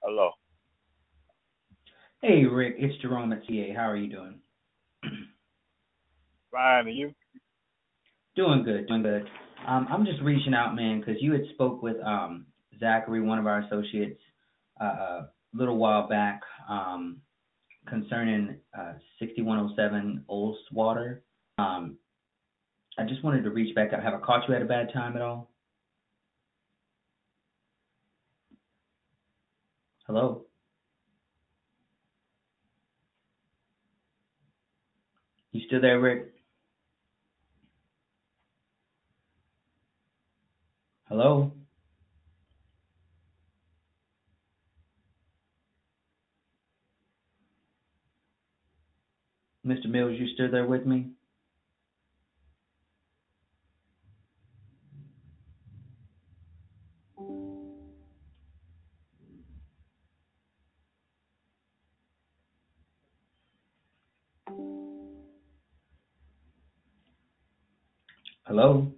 Hello. Hey Rick, it's Jerome at CA. How are you doing? Fine, and you? Doing good, doing good. I'm just reaching out, man, because you had spoke with Zachary, one of our associates, a little while back concerning 6107 Olswater. Um, I just wanted to reach back out. Have I caught you at a bad time at all? Hello, you still there, Rick? Hello, Mr. Mills, you still there with me? Hello.